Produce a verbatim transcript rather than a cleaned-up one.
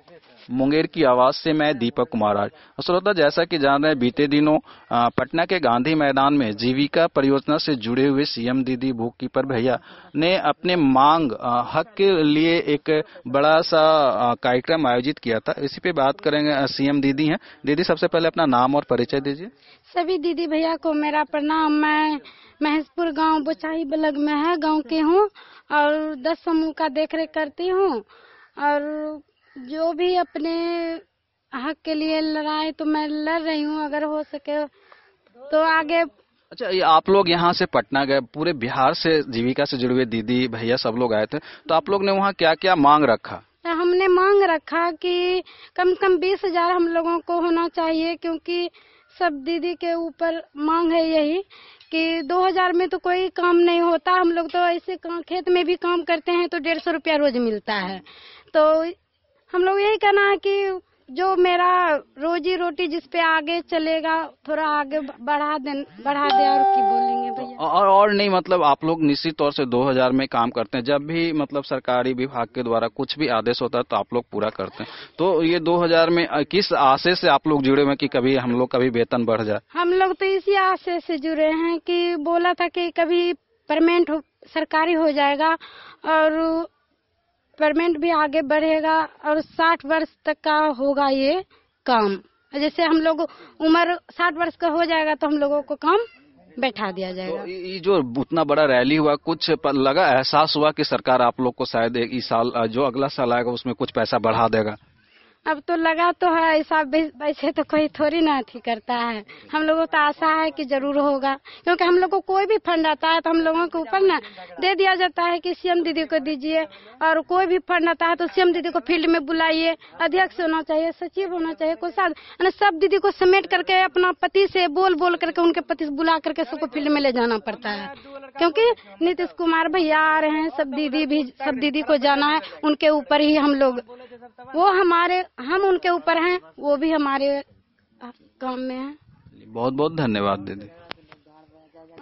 मुंगेर की आवाज से मैं दीपक कुमार आज। श्रोता, जैसा कि जान रहे हैं, बीते दिनों पटना के गांधी मैदान में जीविका परियोजना से जुड़े हुए सीएम दीदी बुक कीपर भैया ने अपने मांग हक के लिए एक बड़ा सा कार्यक्रम आयोजित किया था। इसी पे बात करेंगे। सीएम दीदी हैं। दीदी, सबसे पहले अपना नाम और परिचय दीजिए। सभी दीदी भैया को मेरा प्रणाम। मैं महेशपुर गांव बोचाही ब्लॉक में है गांव की हूँ और दस समूह का देखरेख करती हूँ और जो भी अपने हक के लिए लड़ाई तो मैं लड़ रही हूँ, अगर हो सके तो आगे। अच्छा, ये आप लोग यहाँ से पटना गए, पूरे बिहार से जीविका से जुड़े हुए दीदी भैया सब लोग आए थे, तो आप लोग ने वहाँ क्या क्या मांग रखा? हमने मांग रखा कि कम से कम बीस हजार हम लोगों को होना चाहिए, क्योंकि सब दीदी के ऊपर मांग है यही कि दो हजार में तो कोई काम नहीं होता। हम लोग तो ऐसे खेत में भी काम करते हैं तो डेढ़ सौ रुपया रोज मिलता है। तो हम लोग यही कहना है कि जो मेरा रोजी रोटी जिस पे आगे चलेगा थोड़ा आगे बढ़ा दे बढ़ा दे और की बोलेंगे भैया। और और नहीं, मतलब आप लोग निश्चित तौर से दो हजार में काम करते हैं। जब भी मतलब सरकारी विभाग के द्वारा कुछ भी आदेश होता है तो आप लोग पूरा करते हैं। तो ये दो हजार में किस आशय से आप लोग जुड़े हुए कि कभी हम लोग कभी वेतन बढ़ जाए? हम लोग तो इसी आशय से जुड़े हैं कि बोला था कि कभी परमानेंट सरकारी हो जाएगा और परमानेंट भी आगे बढ़ेगा और साठ वर्ष तक का होगा ये काम। जैसे हम लोग उम्र साठ वर्ष का हो जाएगा तो हम लोगों को काम बैठा दिया जाएगा। तो ये जो उतना बड़ा रैली हुआ, कुछ लगा, एहसास हुआ कि सरकार आप लोग को शायद इस साल जो अगला साल आएगा उसमें कुछ पैसा बढ़ा देगा? अब तो लगा तो है, ऐसा वैसे तो कोई थोड़ी ना अथी करता है। हम लोगों को आशा है कि जरूर होगा, क्योंकि हम लोग को कोई भी फंड आता है तो हम लोगों के ऊपर ना दे दिया जाता है कि सीएम दीदी को दीजिए, और कोई भी फंड आता है तो सीएम दीदी को फील्ड में बुलाइए। अध्यक्ष होना चाहिए, सचिव होना चाहिए, कोई साथ सब दीदी को समेट करके अपना पति से बोल बोल करके उनके पति से बुला करके सबको फील्ड में ले जाना पड़ता है, क्योंकि नीतीश कुमार भैया आ रहे हैं, सब दीदी भी सब दीदी को जाना है। उनके ऊपर ही हम लोग, वो हमारे, हम उनके ऊपर हैं, वो भी हमारे काम में है। बहुत बहुत धन्यवाद दीदी।